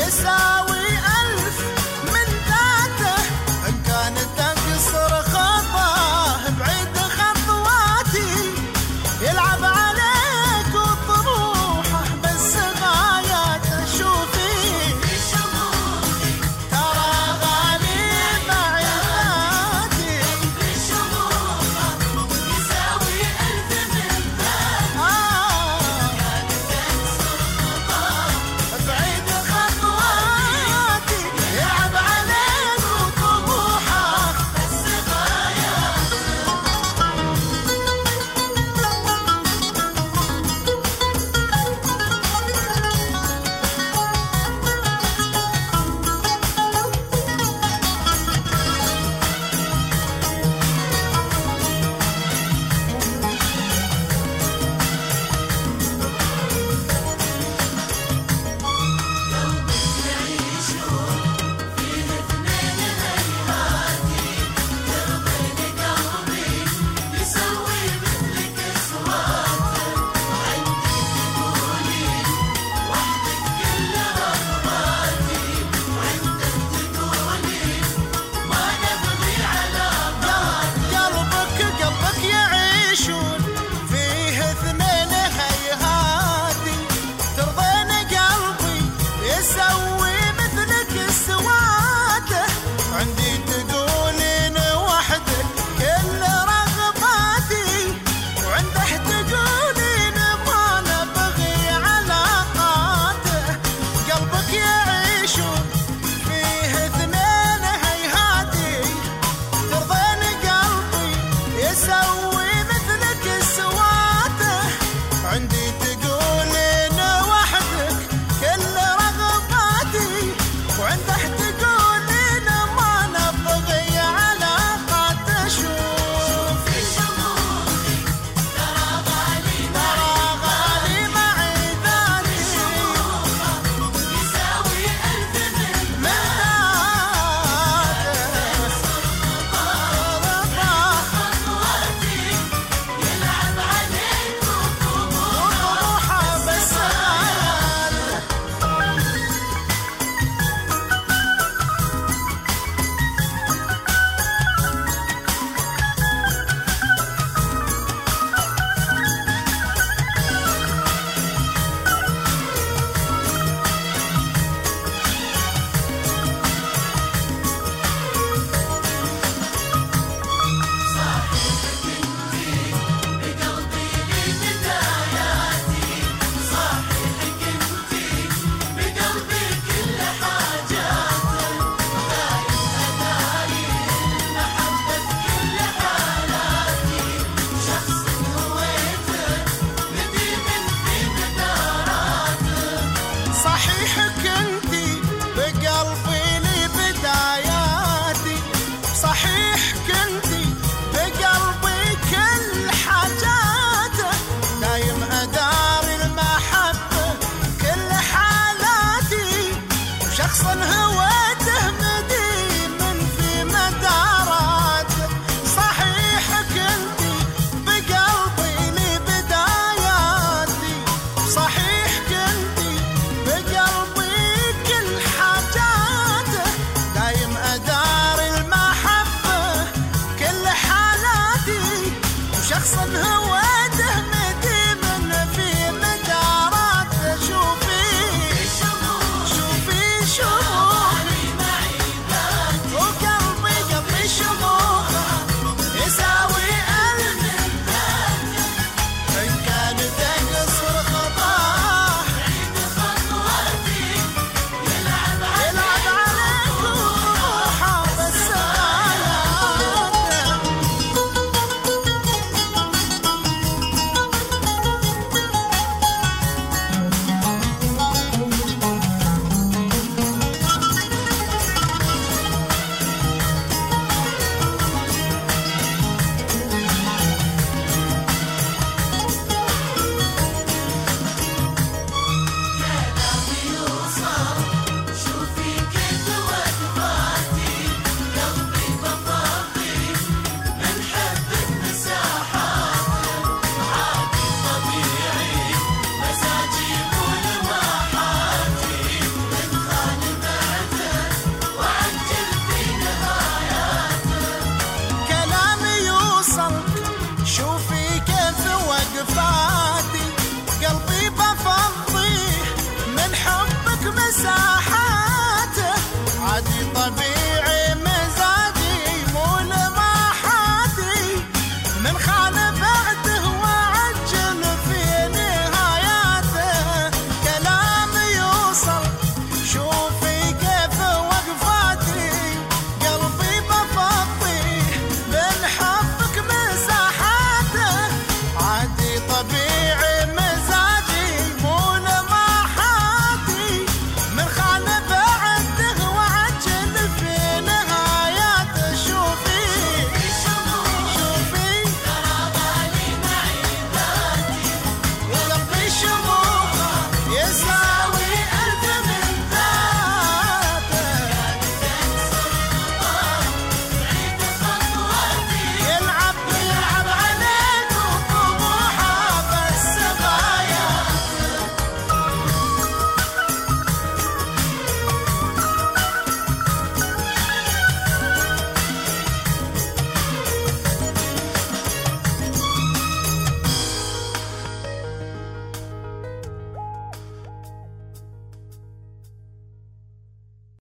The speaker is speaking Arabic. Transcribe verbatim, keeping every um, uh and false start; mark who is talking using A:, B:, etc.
A: يساوي ألف من ذاته، إن كانت تقصر خطاه بعيد خطواتي، يلعب عليك وطموحه بس غاياته شوفي ترى غالي معي ذاتي،
B: يساوي ألف من ذاته،
A: بعيد خطواتي، يلعب عليك وطموحه
B: بس غاياته. يسوي مثلك أصواته، وعندك تقولين وحدك كل رغباتي، وعندك تقولين ما نبغي علاقات.
A: قلبك قلبك يعيشون فيه اثنين هيهاتي، ترضين قلبي يسوي مثلك سواته، عندي تقولين وحدك كل رغباتي، وعنده تقولين ما نبغي علاقاته. قلبك يعيشون فيه اثنين هيهاتي، ترضين قلبي يسوي مثلك سواته، عندي تقولين وحدك كل رغباتي، وعنده تقولين ما نبغي علاقات. شوفي
B: شموخي ترى غالي
A: ترى غالي معي ذاتي،
B: يساوي ألف من
A: من
B: خطواتي، يلعب عليك وطموحه
A: وطموحه بس غاياته.
B: بقلبي لي بداياتي، صحيحك انتي بقلبي كل حاجاته، دايم أداري المحبة بكل حالاتي، شخص هويته نديم في مداراته.
A: صحيحك انتي بقلبي لي بداياتي، صحيحك انتي بقلبي كل حاجاته، دايم اداري المحبة كل حالاتي، وشخصا هويته